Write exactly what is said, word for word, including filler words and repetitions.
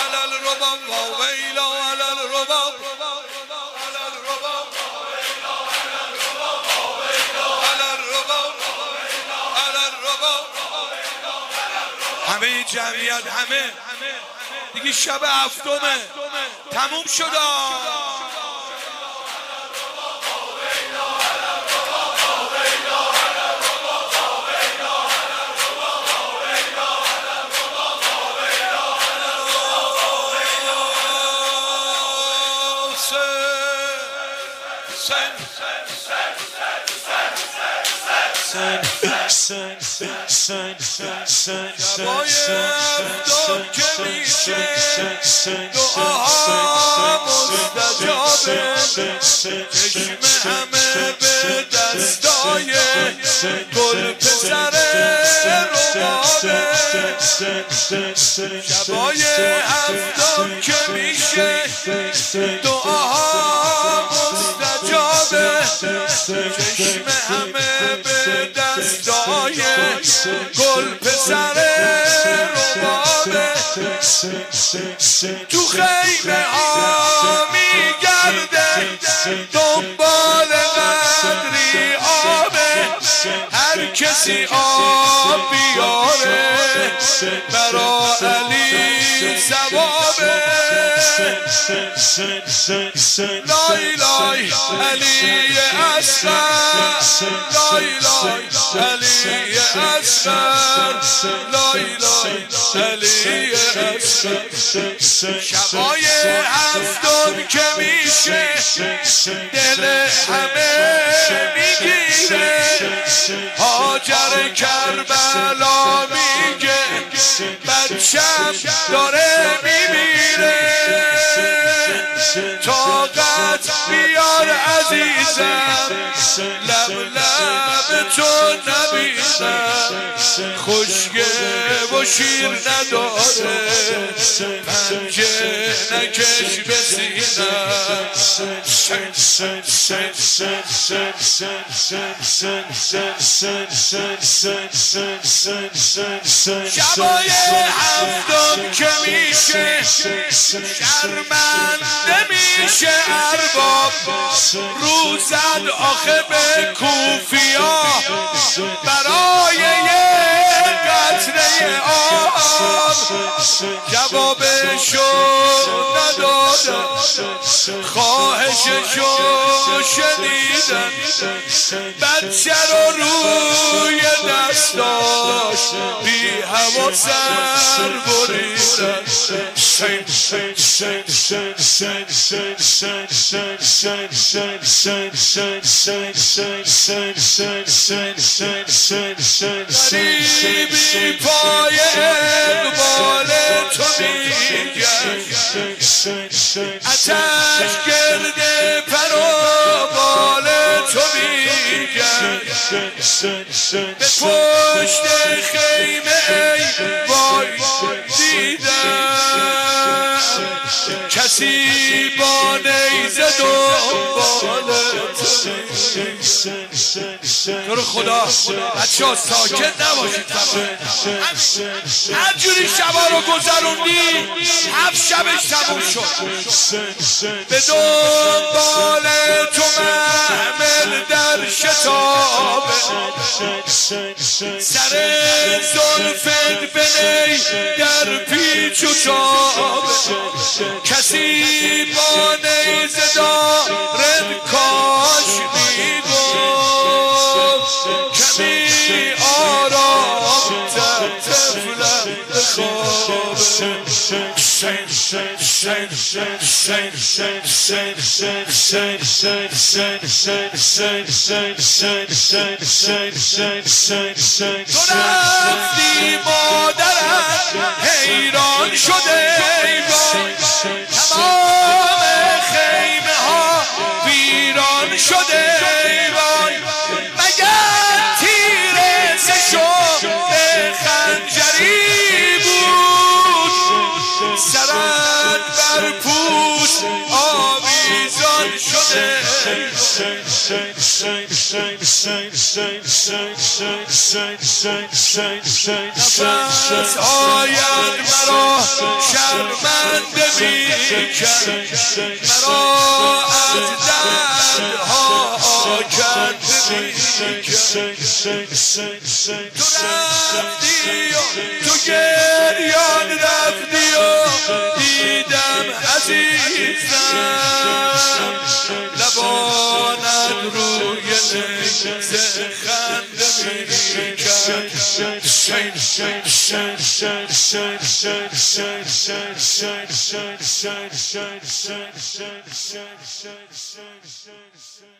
على الرباب وويل على الرباب على الرباب على الرباب على الرباب. همه جمعیت همه دیگه شب هفتمه تموم شد. شبای هفتم که میشه دعاها مستجابه، چشم همه به دستای گل پسر ربابه. شبای هفتم که میشه دعاها مستجابه، چشم همه به دستای گل پسر ربابه. تو خیمه ها میگرده دنبال قدری آبه، هر کسی آب بیاره برا علی ثوابه. لای لای علی اصغر، لای لای علی اصغر، لای لای علی اصغر. شبای هفتم که میشه دل همه میگیره، هاجر کربلا میگه بچم داره میمیره. طاقت بیار عزیزم، لب لب تو نبیزم، خوشگه و شیر نداره، پنجه نکش به سینم. شبای هفتم که میشه شرمنده میشه ارباب، روزد آخه به کوفیا برای یه قطره آب. جوابشو ندادن، خواهششو شنیدن، بچه رو روی دستاش بی هوا سر بریدن. غریبی پای اقبال تو میگن، اتش گرده پر و بال تو میگن، به پشت خیمه ای وای دیدم، کسی با نیزه دنبالت. تو رو خدا بچه ها ساکت نباشید، هر جوری شبا رو گذروندی هفت شبش تموم شد. به دنبال تو محمل در شتابه، سر زلفت بنی در پیچ و تابه، کسی با نیزه دارد کاش میگفت، کمی آرام تر طفلم بخوابه. تو رفتی مادرم حیران شده ایوان، تمام خیمه ها ویران شده ایوان، مگر تیر سشم خنجری بود، سرت بر پوست آویزان شده. نفس آید مرا شرمنده میکرد مرا از دردها کنده میکرد تو رفتی و تو گریان رفتی و دیدم عزیزم لبانت روی نیزه خنده میکرد shine, shine, shine, shine, shine, shine, shine, shine, shine, shine, shine.